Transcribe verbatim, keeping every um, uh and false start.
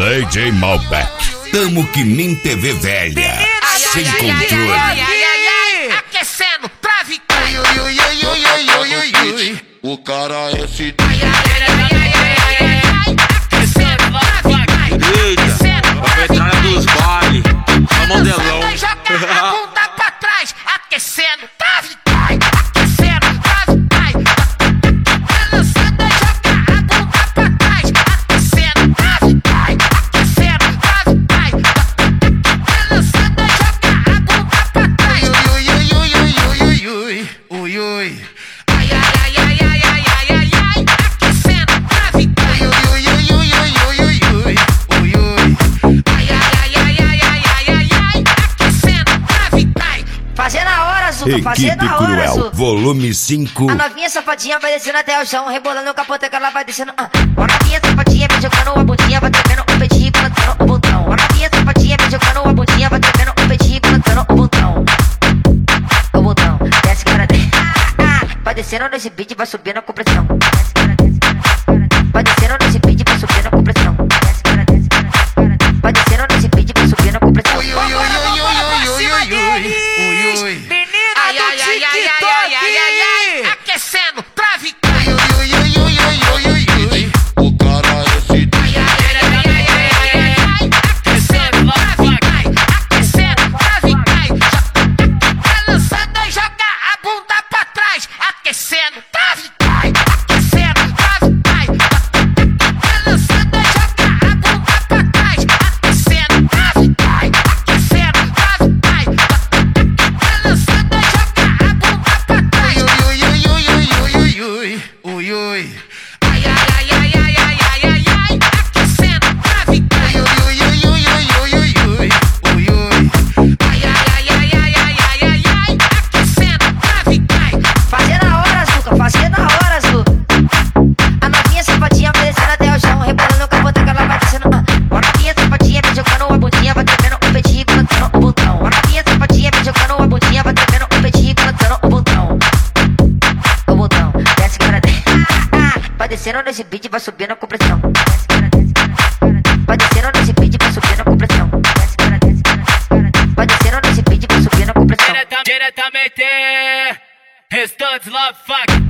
D J Malbec. Tamo que nem T V velha. Sem controle. Aquecendo, trave. O cara é esse. Aquecendo, trave. A metralha dos baile. Só modelão. Joga a bunda pra trás. Aquecendo, trave. Aquecendo, trave. Balançando, joga a bunda pra trás. Aquecendo, trave. Aquecendo, trave. Balançando, joga a bunda pra trás. Ui, ui, ui, ui, ui, ui, ui, ui. Ai, ai, ai, ai, ai, ai, ai, ai, ai. Aquecendo, trave. Ui, ui, ui, ui, ui, ui, ui, ui, ui. Ai, ai, ai, ai, ai, ai, ai, ai, ai. Aquecendo, trave. Fazer na hora, Zuca, fazer Equipe na hora, Cruel, Zuca. volume cinco. A novinha safadinha vai descendo até o chão, rebolando o capote que ela vai descendo. Ah. A novinha safadinha vai jogando a bundinha, vai tremendo o peitinho, balançando o botão. A novinha safadinha vai jogando a bundinha, vai tremendo o peitinho, balançando o botão. O botão, desce cara desce. Vai descendo nesse beat, vai subindo com pressão. Desce cara desce, cara desce. Vai descendo nesse beat, vai subindo com pressão. Desce cara desce, cara desce. Vai descendo nesse beat, vai subindo com pressão. Ui, ui, ui, ui, ui, ui, ui, ui, ui. Ai, ai, ai, ai, ai, ai, ai, ai, ai. Aquecendo, trave. Ui, ui, ui, ui, ui, ui, ui. O cara é esse. Ai, ai, ai, ai, ai, ai, ai, ai, ai. Aquecendo, trave. Aquecendo, trave. Balançando, joga a bunda pra trás. Aquecendo, trave. Aquecendo, trave. Balançando, joga a bunda pra trás. Aquecendo, trave. Aquecendo, trave. Balançando, joga a bunda pra trás. Ui, ui, ui, ui, ui, ui, ui, ui. Ai, ai, ai, ai, ai, ai, ai, ai, ai. Aquecendo, trave. Ui, ui, ui, ui, ui, ui, ui, ui, ui. Ai, ai, ai, ai, ai, ai, ai, ai, ai. Aquecendo, trave. Fazer na hora, Zuca, fazer na hora, Zuca. A novinha safadinha vai descendo até o chão, rebolando o capote que ela vai descendo. Ah. A novinha safadinha vai jogando a bundinha, vai tremendo o peitinho, balançando o botão. A novinha safadinha vai jogando a bundinha, vai tremendo o peitinho, balançando o botão. O botão, desce cara desce. Vai descendo nesse beat, vai subindo com pressão. Desce cara desce, cara desce. Vai descendo nesse beat, vai subindo com pressão. Desce cara desce, cara desce. Vai descendo nesse beat, vai subindo com pressão. Diretamente, restantes love fuck.